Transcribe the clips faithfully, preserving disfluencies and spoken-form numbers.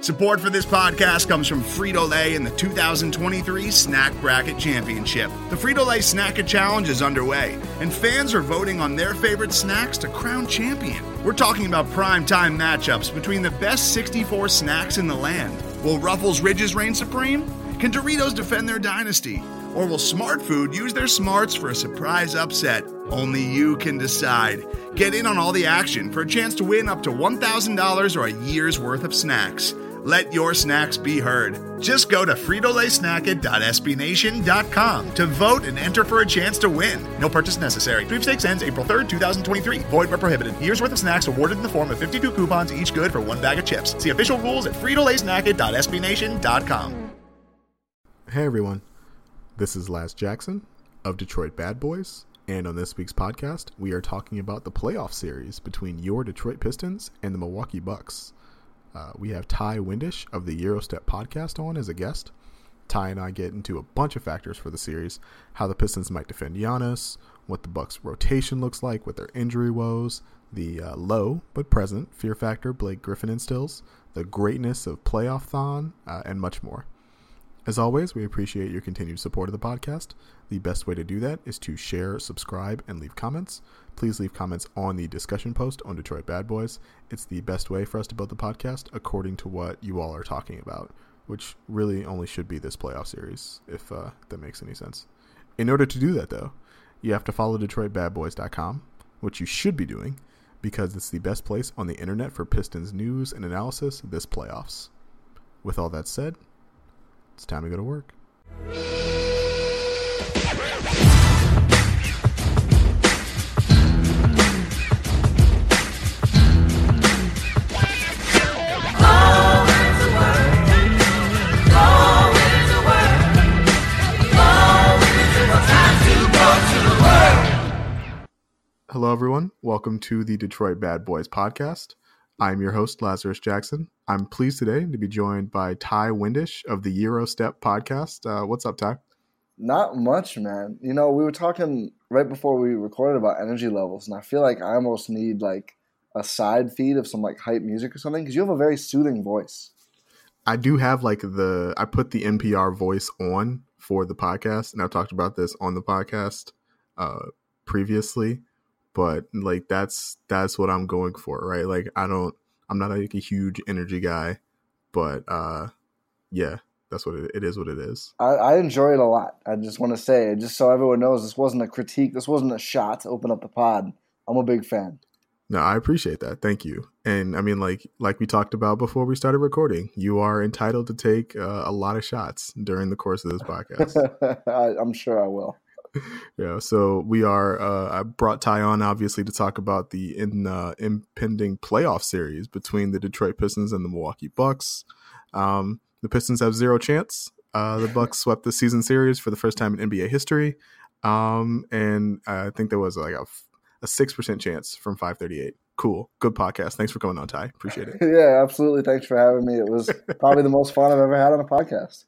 Support for this podcast comes from Frito-Lay and the two thousand twenty-three Snack Bracket Championship. The Frito-Lay Snack Challenge is underway, and fans are voting on their favorite snacks to crown champion. We're talking about prime-time matchups between the best sixty-four snacks in the land. Will Ruffles Ridges reign supreme? Can Doritos defend their dynasty? Or will Smart Food use their smarts for a surprise upset? Only you can decide. Get in on all the action for a chance to win up to one thousand dollars or a year's worth of snacks. Let your snacks be heard. Just go to Frito Lay Snack It dot S B Nation dot com to vote and enter for a chance to win. No purchase necessary. Sweepstakes ends April third, twenty twenty-three. Void where prohibited. Year's worth of snacks awarded in the form of fifty-two coupons, each good for one bag of chips. See official rules at Frito Lay Snack It dot S B Nation dot com. Hey everyone, this is Laz Jackson of Detroit Bad Boys, and on this week's podcast, we are talking about the playoff series between your Detroit Pistons and the Milwaukee Bucks. Uh, we have Ty Windish of the Eurostep podcast on as a guest. Ty and I get into a bunch of factors for the series, how the Pistons might defend Giannis, what the Bucks' rotation looks like with their injury woes, the uh, low but present fear factor Blake Griffin instills, the greatness of playoff-thon, uh, and much more. As always, we appreciate your continued support of the podcast. The best way to do that is to share, subscribe, and leave comments. Please leave comments on the discussion post on Detroit Bad Boys. It's the best way for us to build the podcast according to what you all are talking about, which really only should be this playoff series, if uh, that makes any sense. In order to do that, though, you have to follow Detroit Bad Boys dot com, which you should be doing, because it's the best place on the internet for Pistons news and analysis this playoffs. With all that said, it's time to go to work. Hello, everyone. Welcome to the Detroit Bad Boys podcast. I'm your host, Lazarus Jackson. I'm pleased today to be joined by Ty Windish of the Eurostep podcast. Uh, what's up, Ty? Not much, man. You know, we were talking right before we recorded about energy levels, and I feel like I almost need like a side feed of some like hype music or something, because you have a very soothing voice. I do have like the, I put the N P R voice on for the podcast, and I've talked about this on the podcast uh, previously. But like that's that's what I'm going for, right? Like I don't, I'm not like a huge energy guy, but uh, yeah, that's what it, it is. What it is. I, I enjoy it a lot. I just want to say, just so everyone knows, this wasn't a critique. This wasn't a shot to open up the pod. I'm a big fan. No, I appreciate that. Thank you. And I mean, like like we talked about before we started recording, you are entitled to take uh, a lot of shots during the course of this podcast. I, I'm sure I will. Yeah, so we are. Uh, I brought Ty on obviously to talk about the in, uh, impending playoff series between the Detroit Pistons and the Milwaukee Bucks. Um, the Pistons have zero chance. Uh, the Bucks swept the season series for the first time in N B A history, um, and I think there was like a a six percent chance from five thirty-eight. Cool, good podcast. Thanks for coming on, Ty. Appreciate it. Yeah, absolutely. Thanks for having me. It was probably the most fun I've ever had on a podcast.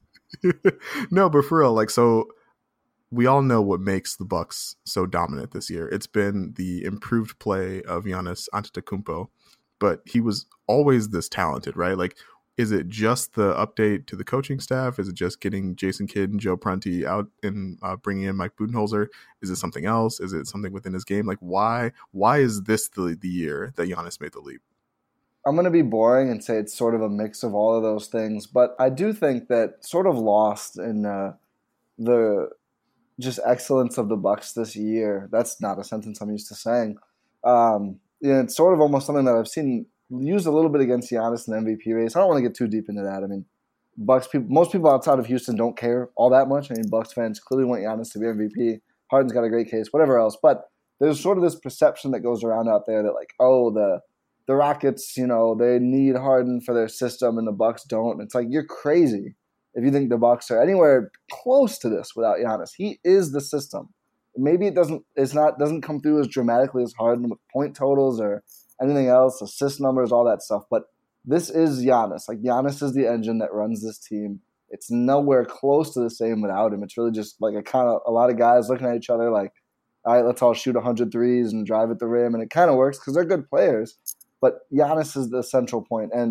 No, but for real, like so. We all know what makes the Bucks so dominant this year. It's been the improved play of Giannis Antetokounmpo, but he was always this talented, right? Like, is it just the update to the coaching staff? Is it just getting Jason Kidd and Joe Prunty out and uh, bringing in Mike Budenholzer? Is it something else? Is it something within his game? Like, why? Why is this the the year that Giannis made the leap? I'm going to be boring and say it's sort of a mix of all of those things, but I do think that sort of lost in uh, the just excellence of the Bucks this year. That's not a sentence I'm used to saying. Um, yeah, it's sort of almost something that I've seen used a little bit against Giannis in the M V P race. I don't want to get too deep into that. I mean, Bucks people, most people outside of Houston don't care all that much. I mean, Bucks fans clearly want Giannis to be M V P. Harden's got a great case, whatever else. But there's sort of this perception that goes around out there that like, oh, the the Rockets, you know, they need Harden for their system and the Bucks don't. And it's like, you're crazy if you think the Bucks are anywhere close to this without Giannis. He is the system. Maybe it doesn't it's not doesn't come through as dramatically as Harden with point totals or anything else, assist numbers, all that stuff. But this is Giannis. Like Giannis is the engine that runs this team. It's nowhere close to the same without him. It's really just like a kind of a lot of guys looking at each other like, all right, let's all shoot one hundred threes and drive at the rim. And it kind of works because they're good players. But Giannis is the central point. And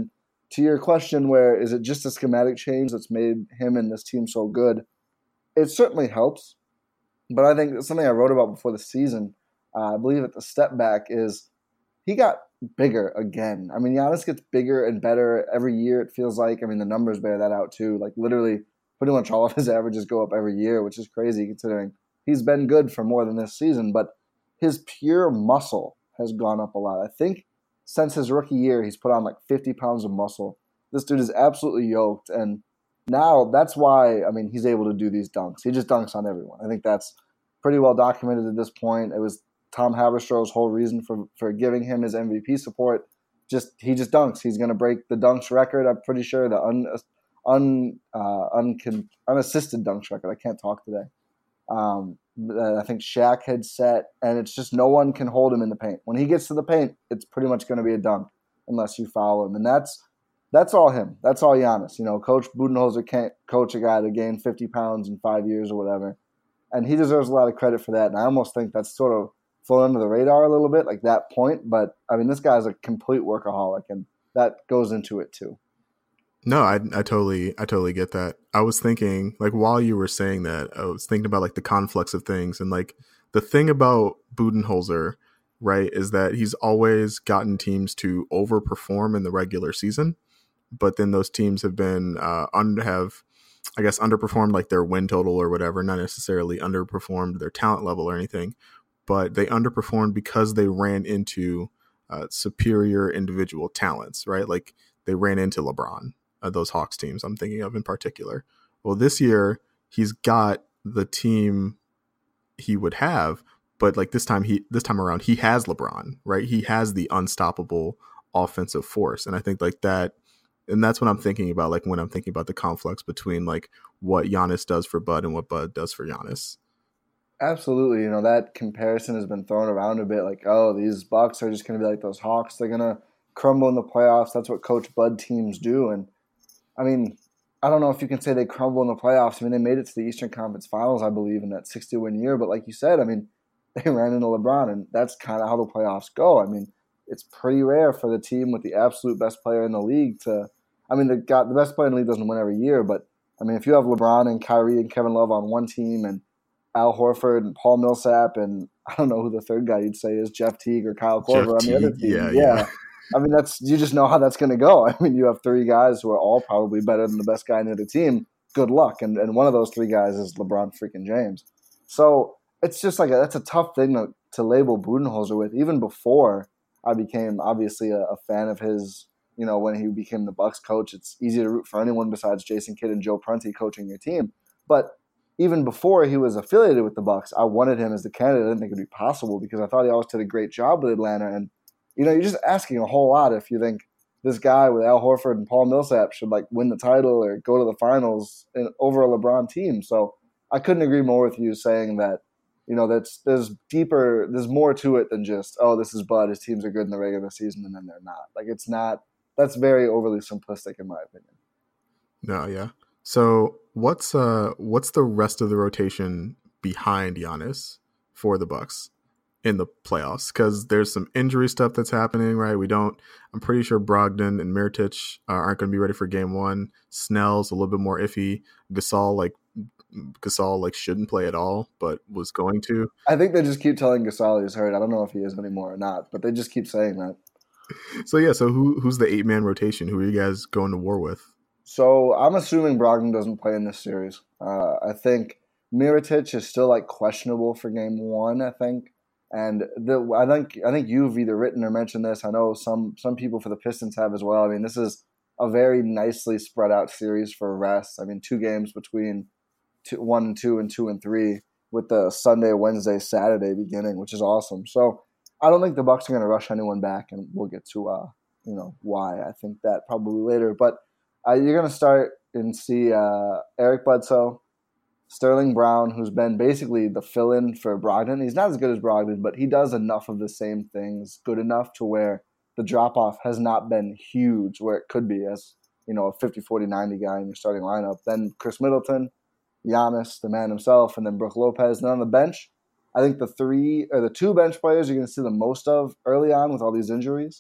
to your question, where is it just a schematic change that's made him and this team so good? It certainly helps. But I think something I wrote about before the season, uh, I believe at the step back, is he got bigger again. I mean, Giannis gets bigger and better every year, it feels like. I mean, the numbers bear that out too. Like literally pretty much all of his averages go up every year, which is crazy considering he's been good for more than this season. But his pure muscle has gone up a lot. I think since his rookie year, he's put on like fifty pounds of muscle. This dude is absolutely yoked. And now that's why, I mean, he's able to do these dunks. He just dunks on everyone. I think that's pretty well documented at this point. It was Tom Haberstroh's whole reason for, for giving him his M V P support. Just he just dunks. He's going to break the dunks record. I'm pretty sure the un, un, uh, uncon, unassisted dunks record. I can't talk today. Um, I think Shaq had set, and it's just no one can hold him in the paint. When he gets to the paint, it's pretty much going to be a dunk unless you foul him, and that's that's all him. That's all Giannis. You know, Coach Budenholzer can't coach a guy to gain fifty pounds in five years or whatever, and he deserves a lot of credit for that. And I almost think that's sort of flown under the radar a little bit, like that point. But I mean, this guy's a complete workaholic, and that goes into it too. No, I I totally I totally get that. I was thinking, like, while you were saying that, I was thinking about like the conflicts of things, and like the thing about Budenholzer, right, is that he's always gotten teams to overperform in the regular season, but then those teams have been uh un- have I guess underperformed like their win total or whatever, not necessarily underperformed their talent level or anything, but they underperformed because they ran into uh, superior individual talents, right? Like they ran into LeBron. Uh, those Hawks teams I'm thinking of in particular. Well, this year he's got the team he would have, but like this time he this time around he has LeBron, right? He has the unstoppable offensive force, and I think like that, and that's what I'm thinking about. Like when I'm thinking about the conflicts between like what Giannis does for Bud and what Bud does for Giannis. Absolutely, you know that comparison has been thrown around a bit. Like, oh, these Bucks are just going to be like those Hawks. They're going to crumble in the playoffs. That's what Coach Bud teams do, and I mean, I don't know if you can say they crumble in the playoffs. I mean, they made it to the Eastern Conference Finals, I believe, in that sixty-win year. But like you said, I mean, they ran into LeBron, and that's kind of how the playoffs go. I mean, it's pretty rare for the team with the absolute best player in the league to – I mean, the, got, the best player in the league doesn't win every year. But, I mean, if you have LeBron and Kyrie and Kevin Love on one team and Al Horford and Paul Millsap and I don't know who the third guy you'd say is, Jeff Teague or Kyle Korver on the other team. Yeah, yeah. yeah. I mean, that's you just know how that's going to go. I mean, you have three guys who are all probably better than the best guy in the other team. Good luck. And and one of those three guys is LeBron freaking James. So it's just like a, that's a tough thing to, to label Budenholzer with. Even before I became obviously a, a fan of his, you know, when he became the Bucks coach, it's easy to root for anyone besides Jason Kidd and Joe Prunty coaching your team. But even before he was affiliated with the Bucks, I wanted him as the candidate. I didn't think it would be possible because I thought he always did a great job with Atlanta. And you know, you're just asking a whole lot if you think this guy with Al Horford and Paul Millsap should like win the title or go to the finals in, over a LeBron team. So I couldn't agree more with you saying that, you know, that's there's deeper, there's more to it than just, oh, this is Bud, his teams are good in the regular season and then they're not. Like it's not, that's very overly simplistic in my opinion. No, yeah. So what's uh what's the rest of the rotation behind Giannis for the Bucks in the playoffs? Because there's some injury stuff that's happening, right? We don't. I'm pretty sure Brogdon and Mirotic uh, aren't going to be ready for Game One. Snell's a little bit more iffy. Gasol, like Gasol, like shouldn't play at all, but was going to. I think they just keep telling Gasol he's hurt. I don't know if he is anymore or not, but they just keep saying that. So yeah, so who who's the eight man rotation? Who are you guys going to war with? So I'm assuming Brogdon doesn't play in this series. Uh, I think Mirotic is still like questionable for Game One. I think. And the, I think I think you've either written or mentioned this. I know some some people for the Pistons have as well. I mean, this is a very nicely spread out series for rest. I mean, two games between two, one and two and two and three with the Sunday, Wednesday, Saturday beginning, which is awesome. So I don't think the Bucks are going to rush anyone back, and we'll get to uh, you know why. I think that probably later. But uh, you're going to start and see uh, Eric Bledsoe, Sterling Brown, who's been basically the fill-in for Brogdon. He's not as good as Brogdon, but he does enough of the same things, good enough to where the drop-off has not been huge, where it could be as, you know, a fifty, forty, ninety guy in your starting lineup. Then Chris Middleton, Giannis, the man himself, and then Brook Lopez. And on the bench, I think the three or the two bench players you're going to see the most of early on with all these injuries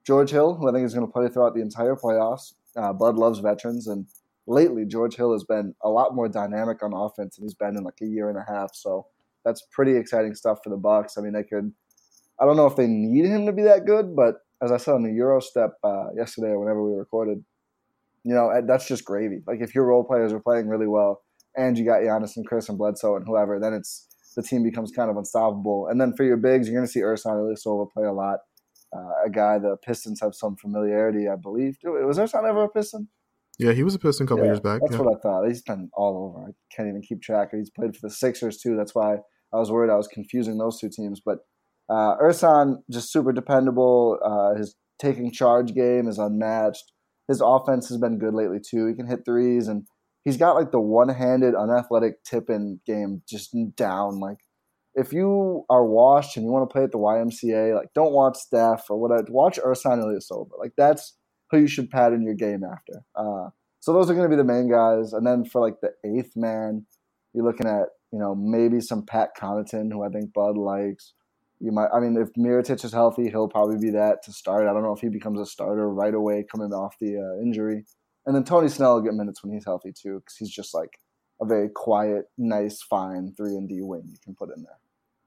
George Hill, who I think is going to play throughout the entire playoffs. Uh, Bud loves veterans, and lately George Hill has been a lot more dynamic on offense than he's been in like a year and a half. So that's pretty exciting stuff for the Bucks. I mean, they could – I don't know if they need him to be that good, but as I said on the Euro step uh, yesterday or whenever we recorded, you know, that's just gravy. Like if your role players are playing really well and you got Giannis and Chris and Bledsoe and whoever, then it's the team becomes kind of unstoppable. And then for your bigs, you're going to see Ersan Ilyasova play a lot. Uh, a guy the Pistons have some familiarity, I believe. Was Ersan ever a Piston? Yeah, he was a Piston a couple yeah, years back. That's yeah. what I thought. He's been all over. I can't even keep track. He's played for the Sixers too. That's why I was worried I was confusing those two teams. But uh, Ersan, just super dependable. Uh, his taking charge game is unmatched. His offense has been good lately too. He can hit threes, and he's got like the one-handed, unathletic tip-in game just down. Like if you are washed and you want to play at the Y M C A, like don't watch Steph or whatever. Watch Ersan Ilyasova. Like that's who you should pattern your game after. Uh, so those are going to be the main guys. And then for like the eighth man, you're looking at, you know, maybe some Pat Connaughton, who I think Bud likes. You might, I mean, if Mirotic is healthy, he'll probably be that to start. I don't know if he becomes a starter right away coming off the uh, injury. And then Tony Snell will get minutes when he's healthy too, because he's just like a very quiet, nice, fine three and D wing you can put in there.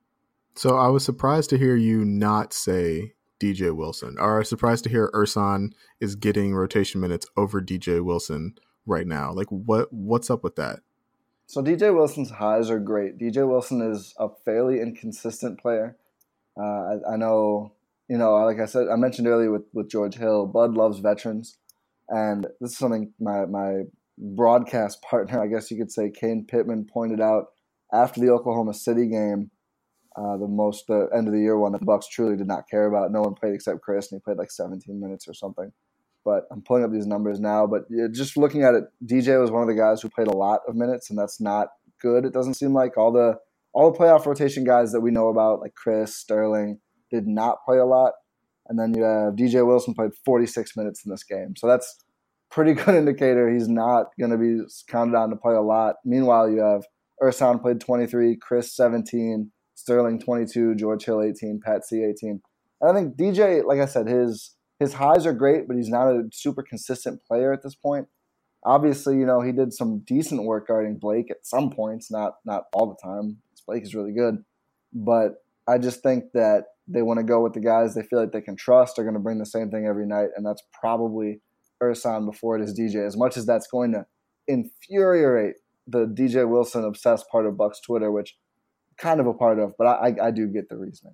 So I was surprised to hear you not say D J Wilson, or surprised to hear Ersan is getting rotation minutes over D J Wilson right now. Like what what's up with that? So D J Wilson's highs are great. D J Wilson is a fairly inconsistent player. Uh, I, I know, you know, like I said, I mentioned earlier with, with George Hill, Bud loves veterans. And this is something my, my broadcast partner, I guess you could say, Kane Pittman, pointed out after the Oklahoma City game, uh, the most the end of the year one that the Bucks truly did not care about. No one played except Chris, and he played like seventeen minutes or something. But I'm pulling up these numbers now. But just looking at it, D J was one of the guys who played a lot of minutes, and that's not good. It doesn't seem like all the all the playoff rotation guys that we know about, like Chris, Sterling, did not play a lot. And then you have D J Wilson played forty-six minutes in this game. So that's a pretty good indicator he's not going to be counted on to play a lot. Meanwhile, you have Ersan played twenty-three, Chris seventeen, Sterling twenty-two, George Hill eighteen, Pat C eighteen. And I think D J, like I said, his his highs are great, but he's not a super consistent player at this point. Obviously, you know, he did some decent work guarding Blake at some points, not not all the time. Blake is really good. But I just think that they want to go with the guys they feel like they can trust are going to bring the same thing every night, and that's probably Ersan before it is D J. As much as that's going to infuriate the D J Wilson obsessed part of Bucks Twitter, which kind of a part of, but I, I, I do get the reasoning.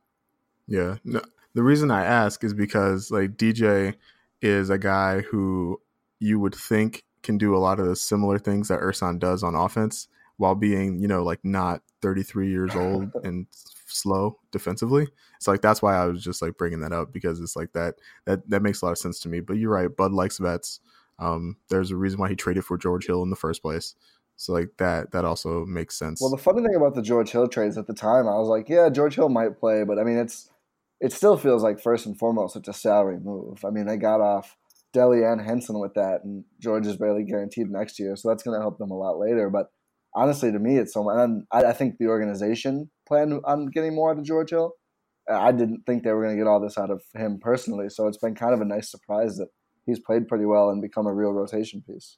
Yeah. No, the reason I ask is because like D J is a guy who you would think can do a lot of the similar things that Ersan does on offense while being, you know, like not thirty-three years old and slow defensively. It's like, that's why I was just like bringing that up, because it's like that, that, that makes a lot of sense to me. But you're right. Bud likes vets. Um, there's a reason why he traded for George Hill in the first place. So like that, that also makes sense. Well, the funny thing about the George Hill trades at the time, I was like, yeah, George Hill might play, but I mean, it's, it still feels like first and foremost, it's a salary move. I mean, they got off Delly and Henson with that, and George is barely guaranteed next year. So that's going to help them a lot later. But honestly, to me, it's so much. And I, I think the organization planned on getting more out of George Hill. I didn't think they were going to get all this out of him personally. So it's been kind of a nice surprise that he's played pretty well and become a real rotation piece.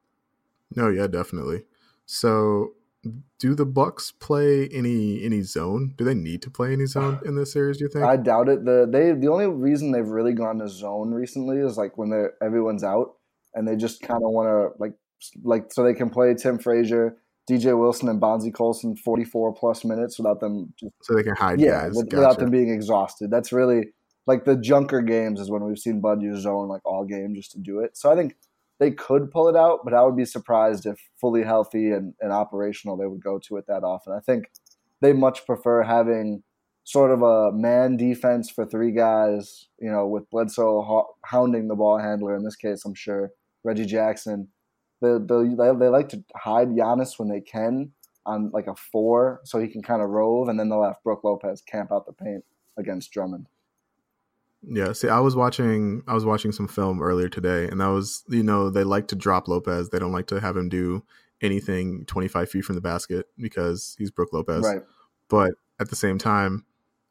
No, yeah, definitely. So do the Bucks play any any zone? Do they need to play any zone in this series, do you think? I doubt it. The they the only reason they've really gone to zone recently is like when they're everyone's out and they just kind of want to like like so they can play Tim Frazier, D J Wilson, and Bonzi Colson forty-four plus minutes without them just, so they can hide yeah, guys. with, Gotcha. Without them being exhausted. That's really like the junker games is when we've seen Bud use zone like all game just to do it. So I think they could pull it out, but I would be surprised if fully healthy and, and operational they would go to it that often. I think they much prefer having sort of a man defense for three guys, you know, with Bledsoe hounding the ball handler. In this case, I'm sure Reggie Jackson. They, they, they like to hide Giannis when they can on like a four so he can kind of rove, and then they'll have Brook Lopez camp out the paint against Drummond. Yeah, see, I was watching I was watching some film earlier today, and that was, you know, they like to drop Lopez. They don't like to have him do anything twenty-five feet from the basket because he's Brook Lopez. Right. But at the same time,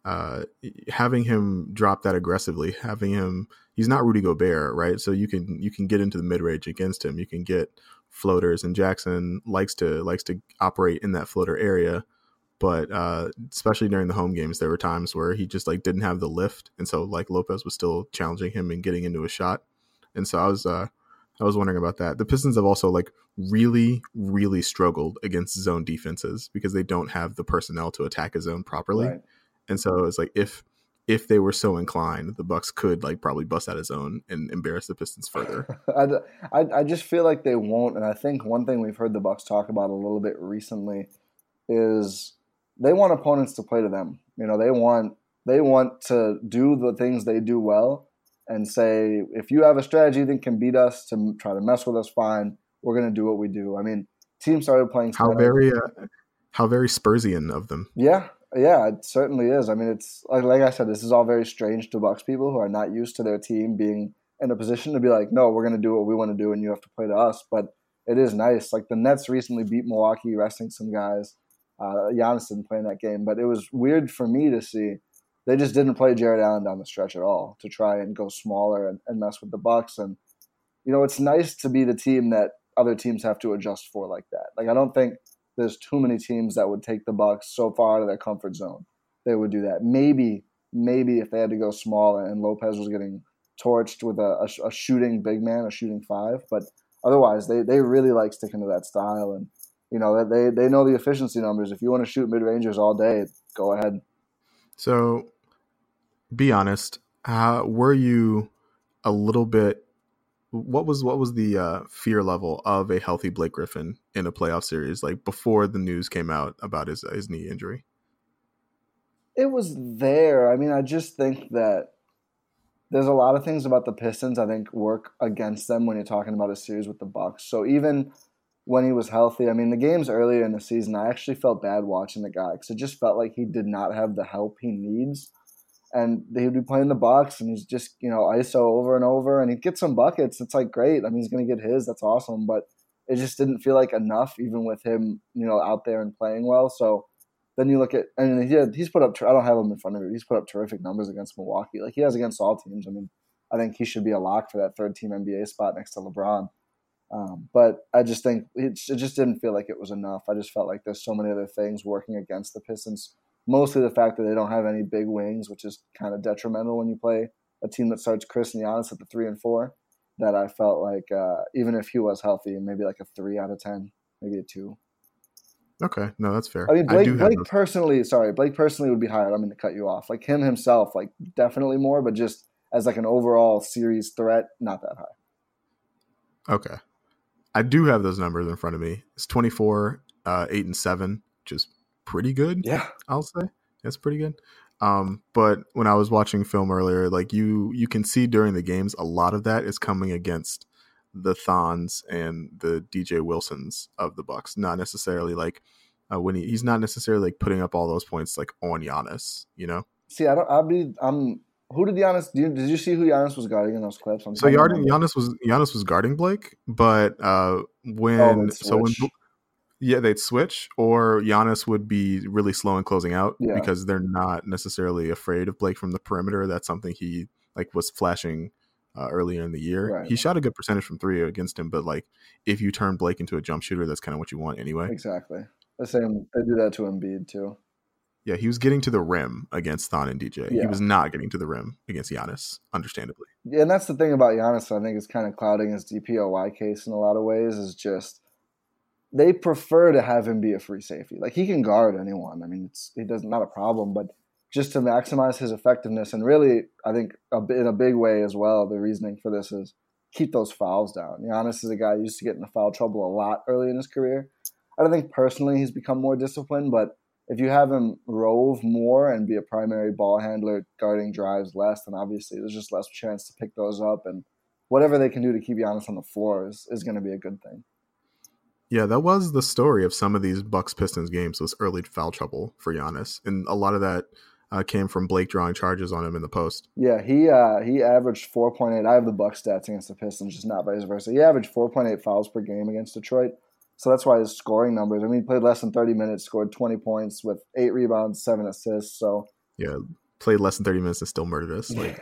uh, having him drop that aggressively, having him, he's not Rudy Gobert, right? So you can you can get into the mid range against him. You can get floaters, and Jackson likes to likes to operate in that floater area. But uh, especially during the home games, there were times where he just like didn't have the lift, and so like Lopez was still challenging him and getting into a shot. And so I was uh, I was wondering about that. The Pistons have also like really really struggled against zone defenses because they don't have the personnel to attack a zone properly. Right. And so it's like if if they were so inclined, the Bucks could like probably bust out a zone and embarrass the Pistons further. I, I I just feel like they won't, and I think one thing we've heard the Bucks talk about a little bit recently is they want opponents to play to them. You know, they want they want to do the things they do well and say, if you have a strategy that can beat us to try to mess with us, fine. We're going to do what we do. I mean, teams started playing. How very uh, how very Spursian of them. Yeah, yeah, it certainly is. I mean, it's like, like I said, this is all very strange to Bucks people who are not used to their team being in a position to be like, no, we're going to do what we want to do, and you have to play to us. But it is nice. Like the Nets recently beat Milwaukee, resting some guys. Uh, Giannis didn't play in that game, but it was weird for me to see they just didn't play Jared Allen down the stretch at all to try and go smaller and, and mess with the Bucks. And you know, it's nice to be the team that other teams have to adjust for like that. Like I don't think there's too many teams that would take the Bucks so far out of their comfort zone. They would do that. Maybe, maybe if they had to go small and Lopez was getting torched with a, a, a shooting big man, a shooting five, but otherwise they they really like sticking to that style. And you know, they they know the efficiency numbers. If you want to shoot mid-rangers all day, go ahead. So, be honest, uh, were you a little bit what was what was the uh, fear level of a healthy Blake Griffin in a playoff series, like before the news came out about his his knee injury? It was there. I mean, I just think that there's a lot of things about the Pistons I think work against them when you're talking about a series with the Bucks. So even when he was healthy, I mean, the games earlier in the season, I actually felt bad watching the guy because it just felt like he did not have the help he needs. And he'd be playing the Bucks, and he's just, you know, I S O over and over, and he'd get some buckets. It's like, great. I mean, he's going to get his. That's awesome. But it just didn't feel like enough, even with him, you know, out there and playing well. So then you look at, I mean, he had, he's put up, I don't have him in front of me, he's put up terrific numbers against Milwaukee. Like he has against all teams. I mean, I think he should be a lock for that third team N B A spot next to LeBron. Um, but I just think it, it just didn't feel like it was enough. I just felt like there's so many other things working against the Pistons. Mostly the fact that they don't have any big wings, which is kind of detrimental when you play a team that starts Chris and Giannis at the three and four. That I felt like uh, even if he was healthy, maybe like a three out of ten, maybe a two. Okay, no, that's fair. I mean, Blake, I do Blake those. personally, sorry, Blake personally would be higher. I don't mean to cut you off. Like him himself, like definitely more, but just as like an overall series threat, not that high. Okay. I do have those numbers in front of me. It's twenty-four, uh, eight and seven, which is pretty good. Yeah, I'll say that's pretty good. Um, but when I was watching film earlier, like you, you can see during the games, a lot of that is coming against the Thons and the D J Wilsons of the Bucks. Not necessarily like uh, when he, he's not necessarily like putting up all those points like on Giannis, you know? See, I don't, I'll be, I'm, who did Giannis, did you, did you see who Giannis was guarding in those clips? I'm so Giannis, Giannis was, Giannis was guarding Blake, but uh, when, oh, so when, yeah, they'd switch, or Giannis would be really slow in closing out yeah. because they're not necessarily afraid of Blake from the perimeter. That's something he like was flashing uh, earlier in the year. Right. He shot a good percentage from three against him, but like if you turn Blake into a jump shooter, that's kind of what you want anyway. Exactly. The same. They do that to Embiid too. Yeah, he was getting to the rim against Thon and D J. Yeah. He was not getting to the rim against Giannis, understandably. Yeah, and that's the thing about Giannis. I think is kind of clouding his D P O Y case in a lot of ways. Is just they prefer to have him be a free safety. Like he can guard anyone. I mean, it's he does not a problem, but just to maximize his effectiveness and really, I think a, in a big way as well. The reasoning for this is keep those fouls down. Giannis is a guy who used to get into foul trouble a lot early in his career. I don't think personally he's become more disciplined, but if you have him rove more and be a primary ball handler, guarding drives less, then obviously there's just less chance to pick those up. And whatever they can do to keep Giannis on the floor is, is going to be a good thing. Yeah, that was the story of some of these Bucks Pistons games was early foul trouble for Giannis. And a lot of that uh, came from Blake drawing charges on him in the post. Yeah, he uh, he averaged four point eight. I have the Bucks stats against the Pistons, just not vice versa. He averaged four point eight fouls per game against Detroit. So that's why his scoring numbers, I mean, he played less than thirty minutes, scored twenty points with eight rebounds, seven assists. So yeah, played less than thirty minutes and still murdered us. Like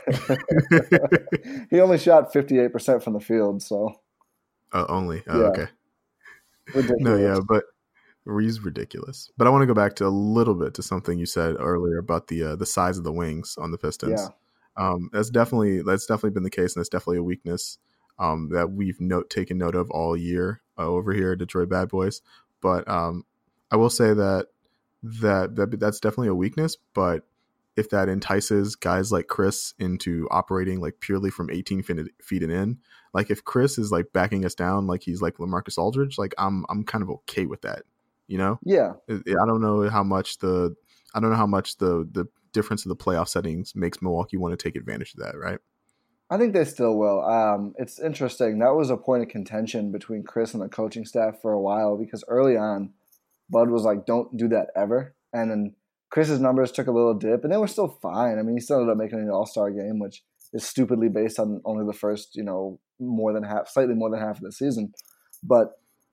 he only shot fifty-eight percent from the field, so uh, only. Oh, yeah. okay. Ridiculous. No, yeah, but he's ridiculous. But I want to go back to a little bit to something you said earlier about the uh, the size of the wings on the Pistons. Yeah. Um, that's definitely that's definitely been the case, and that's definitely a weakness um, that we've note taken note of all year uh, over here at Detroit Bad Boys. But um, I will say that, that that that's definitely a weakness. But if that entices guys like Chris into operating like purely from eighteen feet and in, like if Chris is like backing us down like he's like LaMarcus Aldridge, like I'm I'm kind of okay with that. You know? Yeah. I don't know how much the I don't know how much the the difference of the playoff settings makes Milwaukee want to take advantage of that, right? I think they still will. Um, it's interesting. That was a point of contention between Chris and the coaching staff for a while because early on, Bud was like, don't do that ever. And then Chris's numbers took a little dip, and they were still fine. I mean, he still ended up making an all-star game, which is stupidly based on only the first, you know, more than half, slightly more than half of the season. But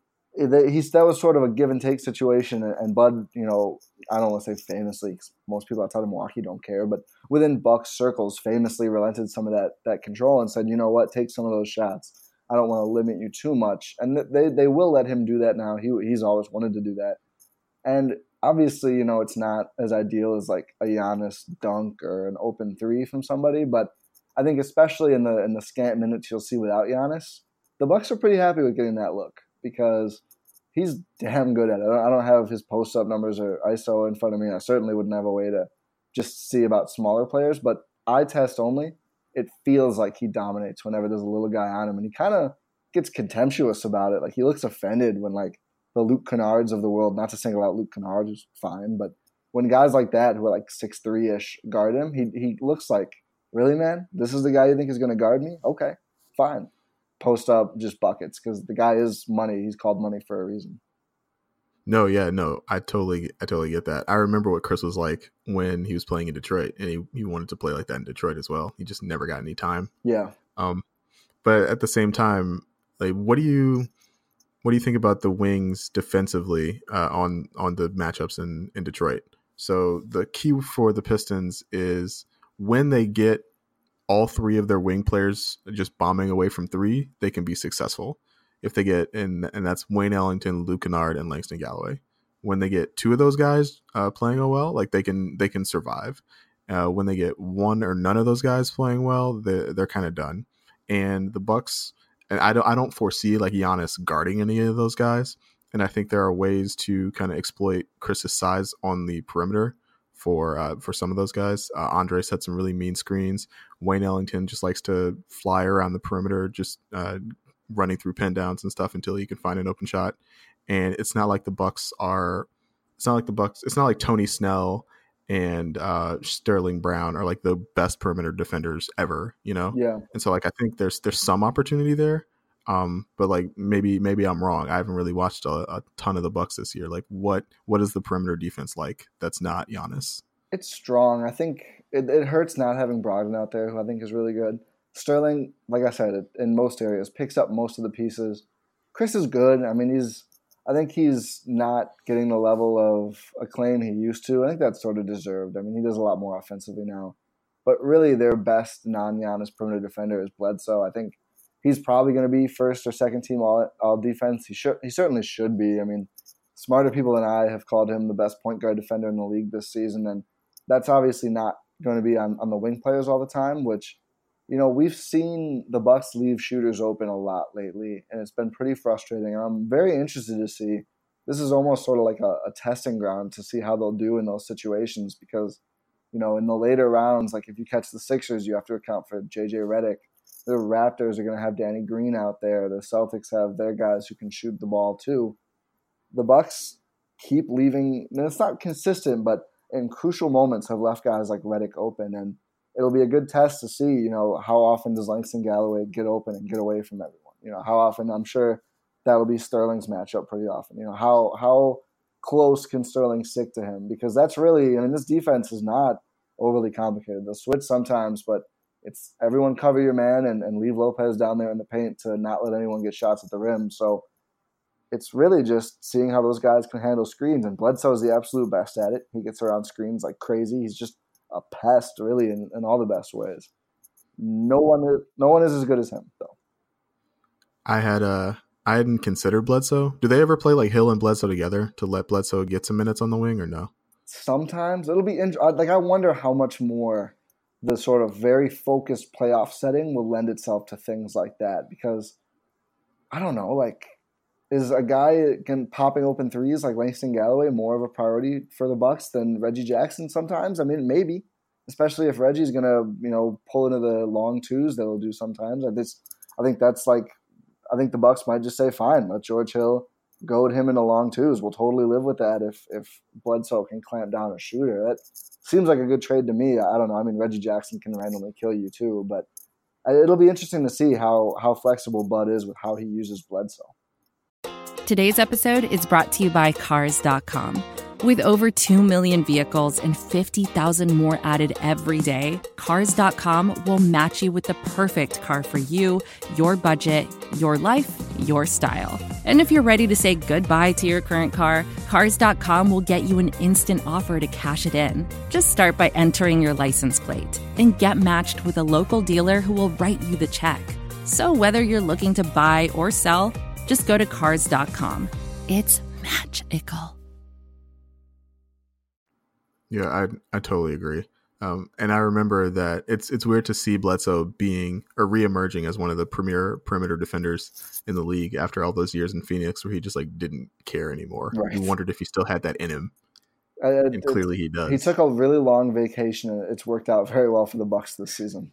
he's that was sort of a give and take situation, and Bud, you know, I don't want to say famously, because most people outside of Milwaukee don't care, but within Bucks circles, famously relented some of that that control and said, you know what, take some of those shots. I don't want to limit you too much, and they they will let him do that now. He he's always wanted to do that, and obviously, you know, it's not as ideal as like a Giannis dunk or an open three from somebody, but I think especially in the in the scant minutes you'll see without Giannis, the Bucks are pretty happy with getting that look. Because he's damn good at it. I don't have his post-up numbers or I S O in front of me. I certainly wouldn't have a way to just see about smaller players. But eye test only, it feels like he dominates whenever there's a little guy on him. And he kind of gets contemptuous about it. Like he looks offended when like the Luke Kennards of the world, not to single out Luke Kennard, who's fine, but when guys like that who are like six three-ish guard him, he he looks like, really, man? This is the guy you think is going to guard me? Okay, fine. Post up just buckets because the guy is money. He's called money for a reason. No, yeah, no, I totally, I totally get that. I remember what Chris was like when he was playing in Detroit, and he, he wanted to play like that in Detroit as well. He just never got any time. Yeah. Um, but at the same time, like, what do you, what do you think about the wings defensively uh, on on the matchups in in Detroit? So the key for the Pistons is when they get all three of their wing players just bombing away from three, they can be successful. If they get, and and that's Wayne Ellington, Luke Kennard, and Langston Galloway. When they get two of those guys uh, playing oh well, like they can they can survive. Uh, when they get one or none of those guys playing well, they're, they're kind of done. And the Bucks, and I don't I don't foresee like Giannis guarding any of those guys. And I think there are ways to kind of exploit Chris's size on the perimeter for uh, for some of those guys. Uh, Andres had some really mean screens. Wayne Ellington just likes to fly around the perimeter, just uh, running through pin downs and stuff until he can find an open shot. And it's not like the Bucks are. It's not like the Bucks. It's not like Tony Snell and uh, Sterling Brown are like the best perimeter defenders ever. You know. Yeah. And so like I think there's there's some opportunity there. Um, but like maybe maybe I'm wrong. I haven't really watched a, a ton of the Bucks this year. Like what what is the perimeter defense like that's not Giannis? It's strong. I think it, it hurts not having Brogdon out there, who I think is really good. Sterling, like I said, in most areas picks up most of the pieces. Chris is good. I mean, he's I think he's not getting the level of acclaim he used to. I think that's sort of deserved. I mean, he does a lot more offensively now. But really, their best non-Giannis perimeter defender is Bledsoe. I think he's probably going to be first or second team all, all defense. He should. He certainly should be. I mean, smarter people than I have called him the best point guard defender in the league this season, and that's obviously not going to be on, on the wing players all the time, which, you know, we've seen the Bucks leave shooters open a lot lately, and it's been pretty frustrating. I'm very interested to see. This is almost sort of like a, a testing ground to see how they'll do in those situations because, you know, in the later rounds, like if you catch the Sixers, you have to account for J J Redick. The Raptors are going to have Danny Green out there. The Celtics have their guys who can shoot the ball too. The Bucks keep leaving, and it's not consistent, but in crucial moments have left guys like Redick open, and it'll be a good test to see, you know, how often does Langston Galloway get open and get away from everyone. You know, how often, I'm sure that'll be Sterling's matchup pretty often. You know, how how close can Sterling stick to him? Because that's really, I mean, this defense is not overly complicated. They'll switch sometimes, but it's everyone cover your man and, and leave Lopez down there in the paint to not let anyone get shots at the rim. So it's really just seeing how those guys can handle screens. And Bledsoe is the absolute best at it. He gets around screens like crazy. He's just a pest, really, in, in all the best ways. No one is, no one is as good as him, though. I had uh, I hadn't considered Bledsoe. Do they ever play like Hill and Bledsoe together to let Bledsoe get some minutes on the wing, or no? Sometimes it'll be int- like I wonder how much more the sort of very focused playoff setting will lend itself to things like that, because I don't know, like, is a guy can popping open threes like Langston Galloway more of a priority for the Bucks than Reggie Jackson sometimes? I mean, maybe, especially if Reggie's gonna, you know, pull into the long twos that he'll do sometimes. I just, I think that's like, I think the Bucks might just say, fine, let George Hill go at him in the long twos. We'll totally live with that if if Bledsoe can clamp down a shooter. That seems like a good trade to me. I don't know. I mean, Reggie Jackson can randomly kill you too, but it'll be interesting to see how how flexible Bud is with how he uses Bledsoe. Today's episode is brought to you by Cars dot com. With over two million vehicles and fifty thousand more added every day, Cars dot com will match you with the perfect car for you, your budget, your life, your style. And if you're ready to say goodbye to your current car, Cars dot com will get you an instant offer to cash it in. Just start by entering your license plate and get matched with a local dealer who will write you the check. So whether you're looking to buy or sell, just go to Cars dot com. It's magical. Yeah, I I totally agree. Um, and I remember that it's it's weird to see Bledsoe being or reemerging as one of the premier perimeter defenders in the league after all those years in Phoenix, where he just like didn't care anymore. Right. You wondered if he still had that in him, Uh, and clearly he does. He took a really long vacation, and it's worked out very well for the Bucks this season.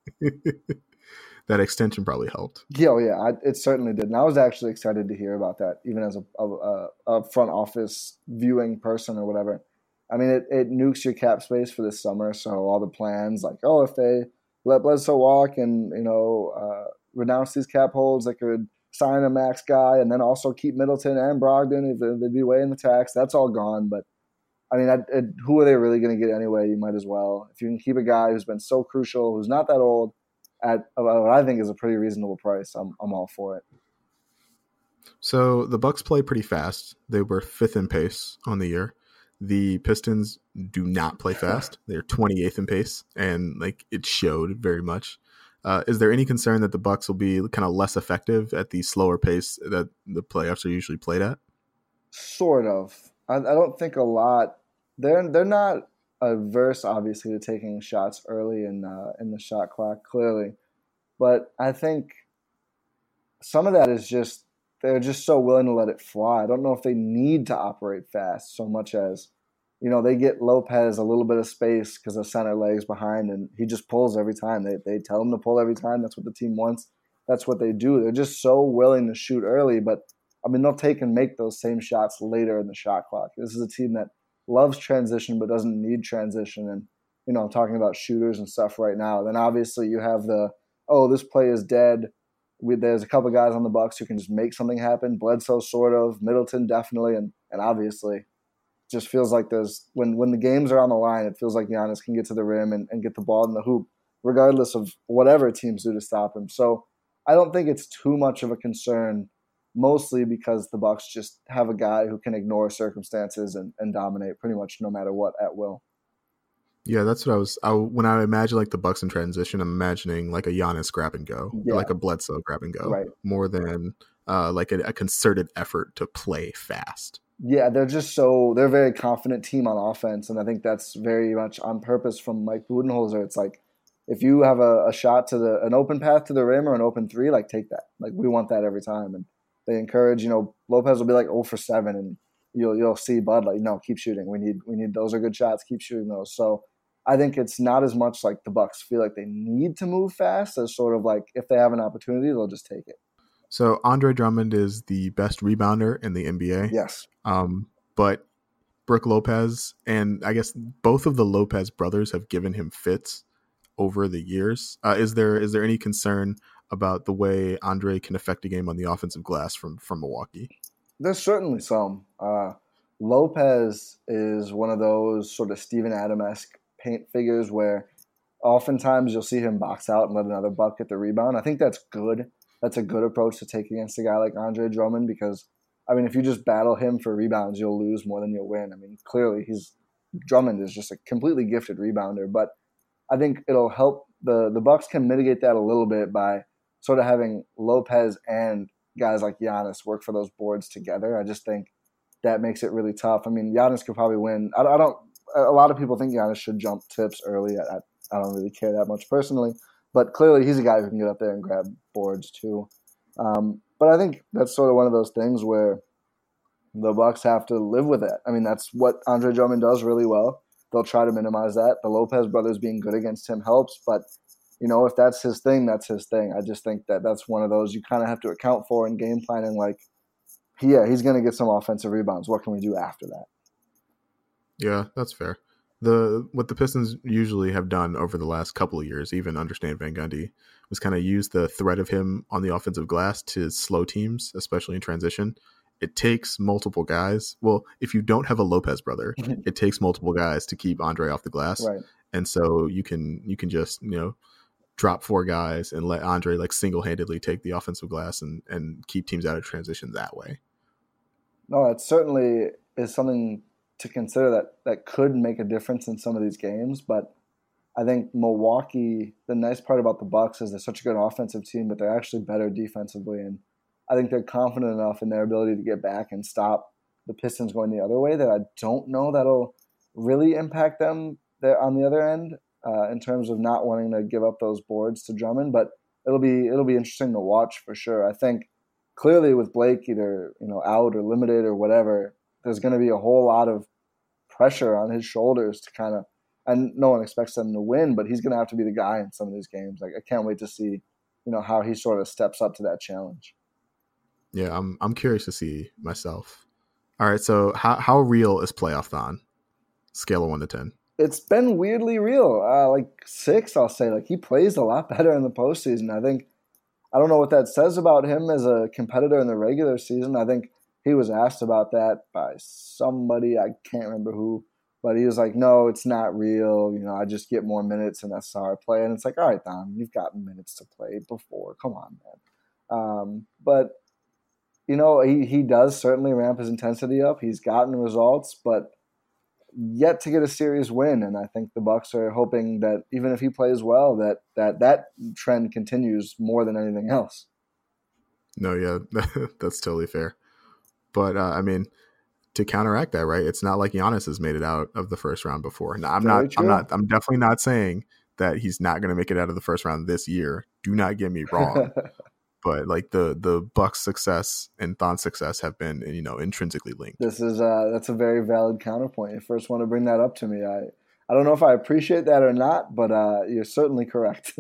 That extension probably helped. Yeah, oh yeah, I, it certainly did. And I was actually excited to hear about that, even as a, a, a front office viewing person or whatever. I mean, it, it nukes your cap space for this summer. So all the plans, like, oh, if they let Bledsoe walk and, you know, uh, renounce these cap holds, they could sign a max guy and then also keep Middleton and Brogdon if they'd be weighing the tax. That's all gone. But, I mean, I, it, who are they really going to get anyway? You might as well. If you can keep a guy who's been so crucial, who's not that old, at what I think is a pretty reasonable price, I'm I'm all for it. So the Bucks play pretty fast. They were fifth in pace on the year. The Pistons do not play fast. They're twenty-eighth in pace, and like it showed very much. Uh, is there any concern that the Bucks will be kind of less effective at the slower pace that the playoffs are usually played at? Sort of. I, I don't think a lot. They're they're not averse, obviously, to taking shots early in uh, in the shot clock, clearly. But I think some of that is just they're just so willing to let it fly. I don't know if they need to operate fast so much as, you know, they get Lopez a little bit of space because the center lags behind, and he just pulls every time. They they tell him to pull every time. That's what the team wants. That's what they do. They're just so willing to shoot early. But, I mean, they'll take and make those same shots later in the shot clock. This is a team that loves transition but doesn't need transition. And, you know, I'm talking about shooters and stuff right now. Then obviously you have the, oh, this play is dead. We, there's a couple of guys on the Bucks who can just make something happen. Bledsoe sort of, Middleton definitely, and and obviously it just feels like there's when when the games are on the line, it feels like Giannis can get to the rim and, and get the ball in the hoop, regardless of whatever teams do to stop him. So I don't think it's too much of a concern, mostly because the Bucks just have a guy who can ignore circumstances and, and dominate pretty much no matter what at will. Yeah, that's what I was. I, when I imagine like the Bucks in transition, I'm imagining like a Giannis grab and go, Yeah. or like a Bledsoe grab and go, Right. more than uh, like a, a concerted effort to play fast. Yeah, they're just so they're a very confident team on offense, and I think that's very much on purpose from Mike Budenholzer. It's like if you have a, a shot to the an open path to the rim or an open three, like take that. Like we want that every time, and they encourage. You know, Lopez will be like zero for seven, and you'll you'll see Bud like, no, keep shooting. We need we need those are good shots. Keep shooting those. So I think it's not as much like the Bucks feel like they need to move fast as sort of like if they have an opportunity, they'll just take it. So Andre Drummond is the best rebounder in the N B A. Yes. Um, but Brook Lopez and I guess both of the Lopez brothers have given him fits over the years. Uh, is there is there any concern about the way Andre can affect a game on the offensive glass from from Milwaukee? There's certainly some. Uh, Lopez is one of those sort of Steven Adams-esque paint figures where oftentimes you'll see him box out and let another Buck get the rebound. I think that's good. That's a good approach to take against a guy like Andre Drummond because, I mean, if you just battle him for rebounds, you'll lose more than you'll win. I mean, clearly he's Drummond is just a completely gifted rebounder. But I think it'll help the the Bucks can mitigate that a little bit by sort of having Lopez and guys like Giannis work for those boards together. I just think that makes it really tough. I mean, Giannis could probably win. I, I don't. A lot of people think Giannis should jump tips early. I, I don't really care that much personally, but clearly he's a guy who can get up there and grab boards too. Um, but I think that's sort of one of those things where the Bucks have to live with it. I mean, that's what Andre Drummond does really well. They'll try to minimize that. The Lopez brothers being good against him helps, but you know, if that's his thing, that's his thing. I just think that that's one of those you kind of have to account for in game planning. Like, yeah, he's going to get some offensive rebounds. What can we do after that? Yeah, that's fair. The what the Pistons usually have done over the last couple of years, even under Stan Van Gundy, was kind of use the threat of him on the offensive glass to slow teams, especially in transition. It takes multiple guys. Well, if you don't have a Lopez brother, it takes multiple guys to keep Andre off the glass. Right. And so you can you can just, you know, drop four guys and let Andre like single-handedly take the offensive glass and, and keep teams out of transition that way. No, it certainly is something to consider that that could make a difference in some of these games. But I think Milwaukee, the nice part about the Bucks is they're such a good offensive team, but they're actually better defensively. And I think they're confident enough in their ability to get back and stop the Pistons going the other way that I don't know that'll really impact them there on the other end uh, in terms of not wanting to give up those boards to Drummond. But it'll be it'll be interesting to watch for sure. I think clearly with Blake either you know out or limited or whatever, there's going to be a whole lot of pressure on his shoulders to kind of, and no one expects them to win, but he's going to have to be the guy in some of these games. Like I can't wait to see, you know, how he sort of steps up to that challenge. Yeah, I'm I'm curious to see myself. All right, so how how real is Playoff Thon? Scale of one to ten. It's been weirdly real. Uh, like six, I'll say. Like he plays a lot better in the postseason. I think. I don't know what that says about him as a competitor in the regular season. I think he was asked about that by somebody, I can't remember who, but he was like, no, it's not real. You know, I just get more minutes and that's how I play. And it's like, all right, Don, you've gotten minutes to play before. Come on, man. Um, but, you know, he, he does certainly ramp his intensity up. He's gotten results, but yet to get a series win. And I think the Bucks are hoping that even if he plays well, that that, that trend continues more than anything else. No, yeah, that's totally fair. But, uh, I mean, to counteract that, right, it's not like Giannis has made it out of the first round before. Now, I'm Very not, true. I'm not, I'm definitely not saying that he's not going to make it out of the first round this year. Do not get me wrong. But, like, the the Bucks' success and Thon's success have been, you know, intrinsically linked. This is, uh, that's a very valid counterpoint. You first want to bring that up to me. I, I don't know if I appreciate that or not, but uh, you're certainly correct.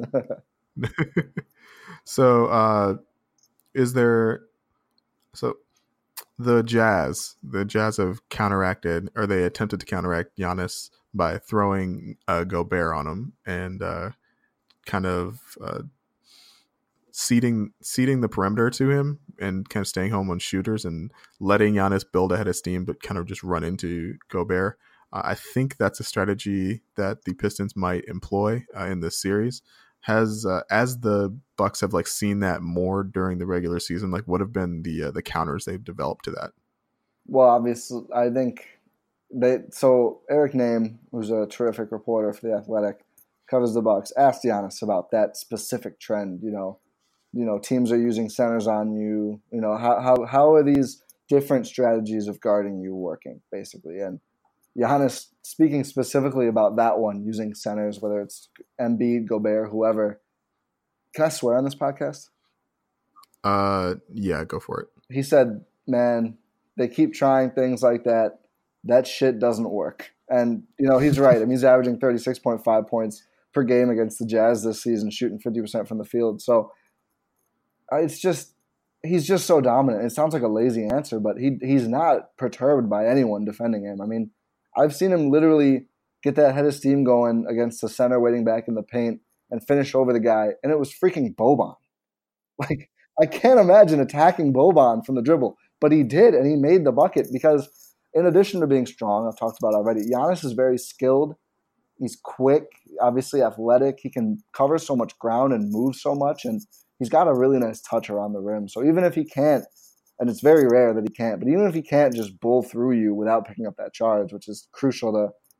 So, uh, is there, so... The Jazz, the Jazz have counteracted, or they attempted to counteract Giannis by throwing uh, Gobert on him and uh, kind of uh, seeding seeding the perimeter to him and kind of staying home on shooters and letting Giannis build ahead of steam, but kind of just run into Gobert. Uh, I think that's a strategy that the Pistons might employ uh, in this series. Has uh, as the Bucks have like seen that more during the regular season, like what have been the uh, the counters they've developed to that? Well, obviously, I think they. So Eric Name, who's a terrific reporter for the Athletic, covers the Bucks. Asked Giannis about that specific trend. You know, you know, teams are using centers on you. You know, how how how are these different strategies of guarding you working, basically? And Giannis speaking specifically about that one, using centers, whether it's Embiid, Gobert, whoever. Can I swear on this podcast? Uh, yeah, go for it. He said, man, they keep trying things like that. That shit doesn't work. And, you know, he's right. I mean, he's averaging thirty-six point five points per game against the Jazz this season, shooting fifty percent from the field. So it's just, he's just so dominant. It sounds like a lazy answer, but he he's not perturbed by anyone defending him. I mean, I've seen him literally get that head of steam going against the center waiting back in the paint and finish over the guy, and it was freaking Boban. Like, I can't imagine attacking Boban from the dribble, but he did, and he made the bucket because in addition to being strong, I've talked about already, Giannis is very skilled. He's quick, obviously athletic. He can cover so much ground and move so much, and he's got a really nice touch around the rim. So even if he can't, and it's very rare that he can't, but even if he can't just bull through you without picking up that charge, which is crucial to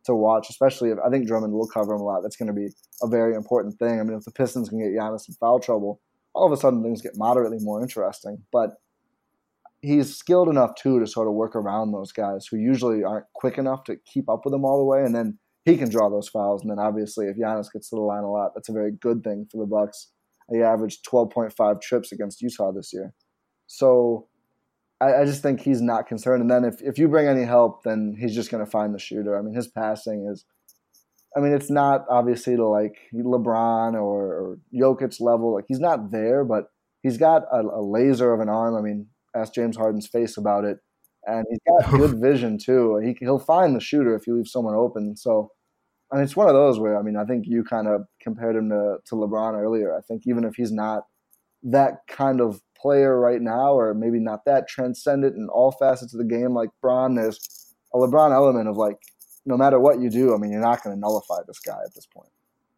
to watch, especially if I think Drummond will cover him a lot. That's going to be a very important thing. I mean, if the Pistons can get Giannis in foul trouble, all of a sudden things get moderately more interesting. But he's skilled enough, too, to sort of work around those guys who usually aren't quick enough to keep up with him all the way. And then he can draw those fouls. And then obviously if Giannis gets to the line a lot, that's a very good thing for the Bucks. He averaged twelve point five trips against Utah this year. So I, I just think he's not concerned. And then if, if you bring any help, then he's just going to find the shooter. I mean, his passing is – I mean, it's not obviously to like LeBron or, or Jokic level. Like he's not there, but he's got a, a laser of an arm. I mean, ask James Harden's face about it. And he's got good vision too. He, he'll find the shooter if you leave someone open. So, I mean, it's one of those where, I mean, I think you kind of compared him to, to LeBron earlier. I think even if he's not that kind of player right now, or maybe not that transcendent in all facets of the game like Bron, there's a LeBron element of like, no matter what you do, I mean, you're not going to nullify this guy at this point.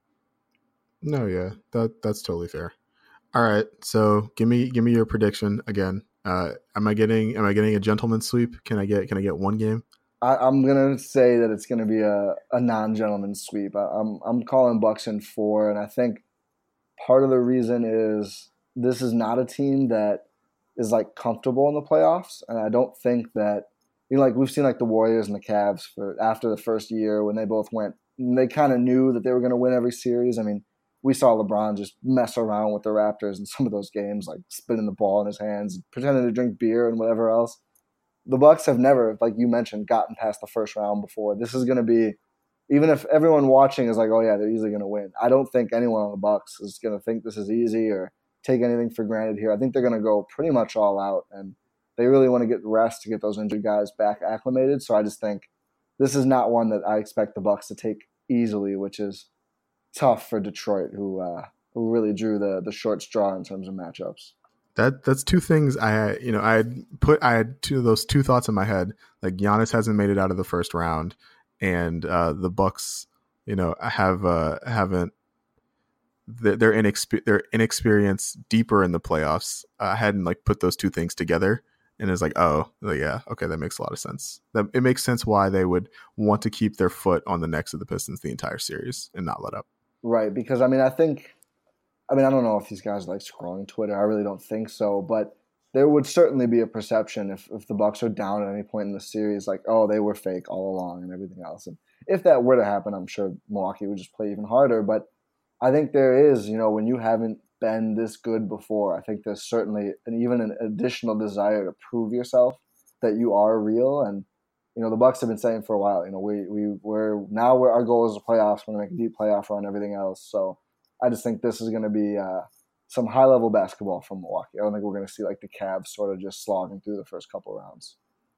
No, yeah, that that's totally fair. All right, so give me give me your prediction again. Uh, am I getting am I getting a gentleman's sweep? Can I get can I get one game? I, I'm gonna say that it's gonna be a, a non-gentleman's sweep. I, I'm I'm calling Bucks in four, and I think part of the reason is this is not a team that is like comfortable in the playoffs, and I don't think that. You know, like we've seen like the Warriors and the Cavs for after the first year when they both went, they kind of knew that they were going to win every series. I mean, we saw LeBron just mess around with the Raptors in some of those games, like spinning the ball in his hands, pretending to drink beer and whatever else. The Bucks have never, like you mentioned, gotten past the first round before. This is going to be, even if everyone watching is like, oh yeah, they're easily going to win. I don't think anyone on the Bucks is going to think this is easy or take anything for granted here. I think they're going to go pretty much all out, and they really want to get rest to get those injured guys back acclimated. So I just think this is not one that I expect the Bucks to take easily, which is tough for Detroit, who uh, who really drew the the short straw in terms of matchups. That that's two things I you know I had put I had two of those two thoughts in my head. Like Giannis hasn't made it out of the first round, and uh, the Bucks you know have uh, haven't they're they're, inexper- they're inexperienced deeper in the playoffs. I hadn't like put those two things together. And it's like, oh, like, yeah, okay, that makes a lot of sense. That it makes sense why they would want to keep their foot on the necks of the Pistons the entire series and not let up. Right, because I mean, I think, I mean, I don't know if these guys like scrolling Twitter. I really don't think so, but there would certainly be a perception if, if the Bucks are down at any point in the series, like, oh, they were fake all along and everything else. And if that were to happen, I'm sure Milwaukee would just play even harder. But I think there is, you know, when you haven't been this good before, I think there's certainly an even an additional desire to prove yourself that you are real. And you know the Bucks have been saying for a while, you know, we we we're now we're, our goal is the playoffs. We're going to make a deep playoff run, everything else. So I just think this is going to be uh, some high level basketball from Milwaukee. I don't think we're going to see like the Cavs sort of just slogging through the first couple rounds.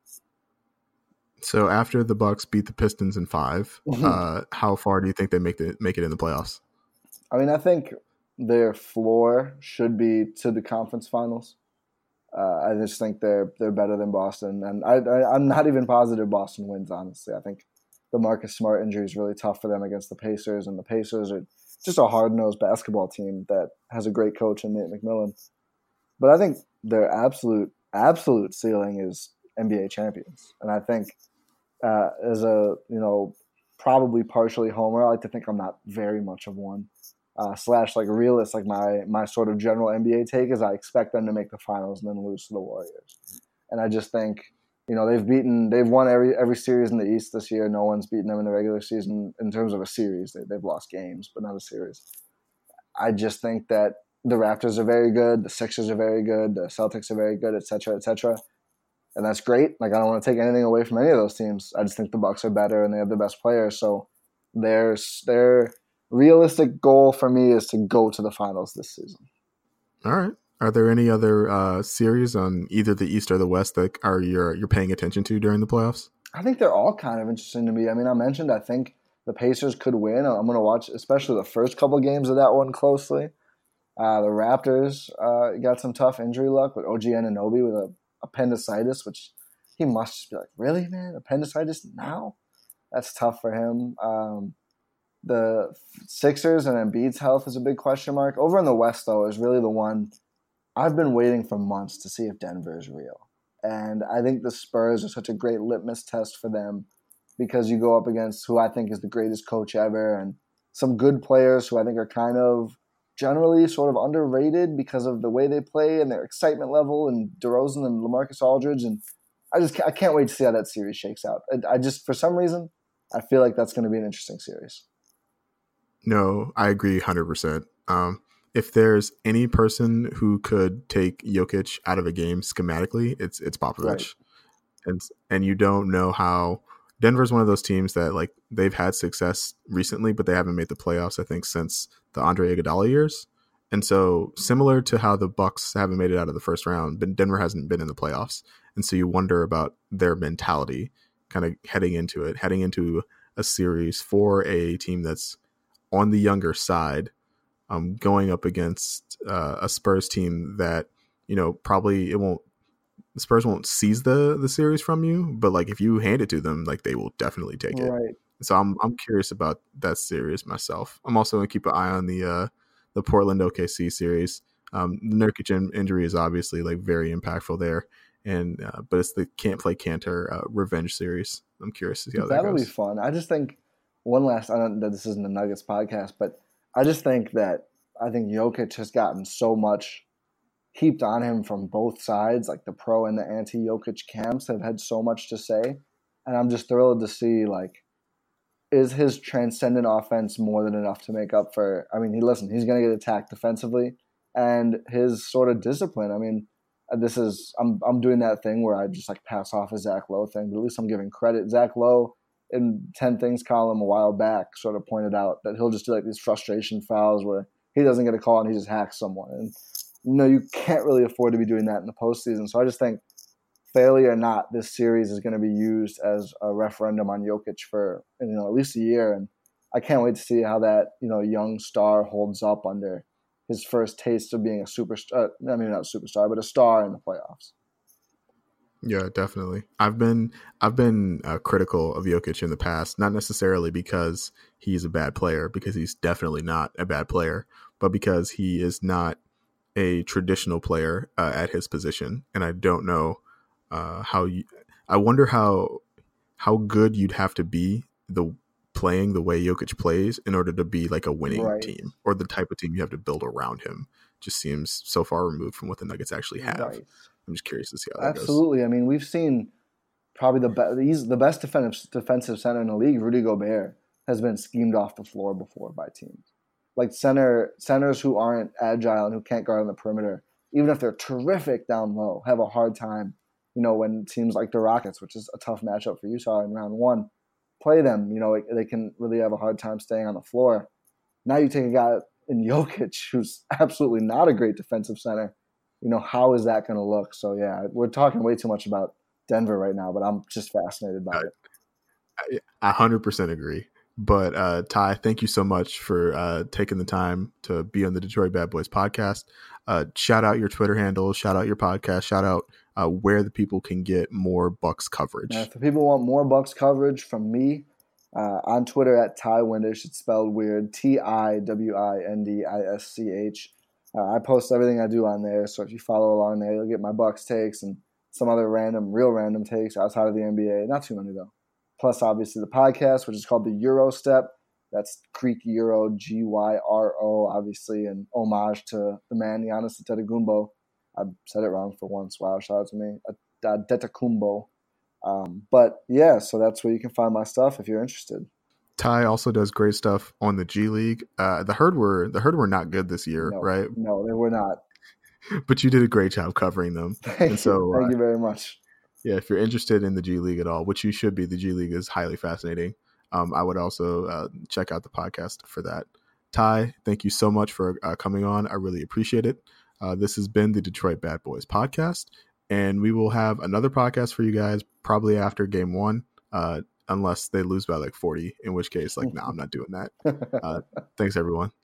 So after the Bucks beat the Pistons in five, uh, how far do you think they make the make it in the playoffs? I mean, I think their floor should be to the conference finals. Uh, I just think they're they're better than Boston, and I, I I'm not even positive Boston wins. Honestly, I think the Marcus Smart injury is really tough for them against the Pacers, and the Pacers are just a hard-nosed basketball team that has a great coach in Nate McMillan. But I think their absolute absolute ceiling is N B A champions, and I think uh, as a you know probably partially homer, I like to think I'm not very much of one. Uh, slash like a realist, like my my sort of general N B A take is I expect them to make the finals and then lose to the Warriors. And I just think, you know, they've beaten, they've won every every series in the East this year. No one's beaten them in the regular season in terms of a series. They, they've lost games, but not a series. I just think that the Raptors are very good, the Sixers are very good, the Celtics are very good, et cetera, et cetera. And that's great. Like I don't want to take anything away from any of those teams. I just think the Bucks are better and they have the best players. So there's they're realistic goal for me is to go to the finals this season. All right. Are there any other uh, series on either the East or the West that are you're you're paying attention to during the playoffs? I think they're all kind of interesting to me. I mean, I mentioned I think the Pacers could win. I'm going to watch especially the first couple games of that one closely. Uh, the Raptors uh, got some tough injury luck with O G Anunoby with a appendicitis, which he must just be like, really, man? Appendicitis now? That's tough for him. Um, The Sixers and Embiid's health is a big question mark. Over in the West, though, is really the one I've been waiting for months to see if Denver is real. And I think the Spurs are such a great litmus test for them. because you go up against who I think is the greatest coach ever and some good players who I think are kind of generally sort of underrated because of the way they play and their excitement level, and DeRozan and LaMarcus Aldridge. And I just I can't wait to see how that series shakes out. I, I just, for some reason, I feel like that's going to be an interesting series. No, I agree one hundred percent. Um, if there's any person who could take Jokic out of a game schematically, it's it's Popovich. Right. And and you don't know how Denver's one of those teams that like they've had success recently, but they haven't made the playoffs, I think, since the Andre Iguodala years. And so similar to how the Bucks haven't made it out of the first round, but Denver hasn't been in the playoffs. And so you wonder about their mentality kind of heading into it, heading into a series for a team that's on the younger side, um, going up against uh, a Spurs team that, you know, probably it won't, the Spurs won't seize the the series from you, but like if you hand it to them, like they will definitely take it. Right. So I'm I'm curious about that series myself. I'm also gonna keep an eye on the uh, the Portland O K C series. Um, the Nurkic in- injury is obviously like very impactful there, and uh, but it's the can't play Cantor uh, revenge series. I'm curious to see how that That'll goes. That'll be fun. I just think one last. I don't know that this isn't the Nuggets podcast, but I just think that I think Jokic has gotten so much heaped on him from both sides, like the pro and the anti-Jokic camps have had so much to say. And I'm just thrilled to see, like, is his transcendent offense more than enough to make up for, I mean, he listen, he's going to get attacked defensively, and his sort of discipline. I mean, this is, I'm I'm doing that thing where I just like pass off a Zach Lowe thing, but at least I'm giving credit. Zach Lowe in ten Things column a while back sort of pointed out that he'll just do like these frustration fouls where he doesn't get a call and he just hacks someone. And no, you can't really afford to be doing that in the postseason. So I just think, failure or not, this series is going to be used as a referendum on Jokic for, you know, at least a year. And I can't wait to see how that, you know, young star holds up under his first taste of being a superstar. I mean, not a superstar, but a star in the playoffs. Yeah, definitely. I've been I've been uh, critical of Jokic in the past, not necessarily because he's a bad player, because he's definitely not a bad player, but because he is not a traditional player uh, at his position. And I don't know uh, how you, I wonder how, how good you'd have to be the playing the way Jokic plays in order to be like a winning right. team, or the type of team you have to build around him. Just seems so far removed from what the Nuggets actually have. Right. I'm just curious to see how that Absolutely. goes. Absolutely. I mean, we've seen probably the best, he's the best defensive defensive center in the league. Rudy Gobert has been schemed off the floor before by teams. Like center centers who aren't agile and who can't guard on the perimeter, even if they're terrific down low, have a hard time, you know, when teams like the Rockets, which is a tough matchup for Utah in round one, play them, you know, they can really have a hard time staying on the floor. Now you take a guy in Jokic who's absolutely not a great defensive center. You know, how is that going to look? So, yeah, we're talking way too much about Denver right now, but I'm just fascinated by I, it. I one hundred percent agree. But uh, Ty, thank you so much for uh, taking the time to be on the Detroit Bad Boys podcast. Uh, shout out your Twitter handle, shout out your podcast, shout out uh, where the people can get more Bucks coverage. Now, if the people want more Bucks coverage from me, uh, on Twitter at Ty Windisch, it's spelled weird, T I W I N D I S C H. Uh, I post everything I do on there, so if you follow along there, you'll get my Bucks takes and some other random, real random takes outside of the N B A. Not too many, though. Plus, obviously, the podcast, which is called the Euro Step. That's Greek Euro, G Y R O, obviously, an homage to the man, Giannis Antetokounmpo. I said it wrong for once. Wow, shout out to me. Antetokounmpo. Um, but, yeah, so that's where you can find my stuff if you're interested. Ty also does great stuff on the G League. Uh, the Herd were the Herd were not good this year, no, right? No, they were not. But you did a great job covering them. Thank and you. so, Thank uh, you very much. Yeah, if you're interested in the G League at all, which you should be, the G League is highly fascinating. Um, I would also uh, check out the podcast for that. Ty, thank you so much for uh, coming on. I really appreciate it. Uh, this has been the Detroit Bad Boys podcast, and we will have another podcast for you guys probably after game one, uh, unless they lose by like forty, in which case, like, no, nah, I'm not doing that. Uh, thanks, everyone.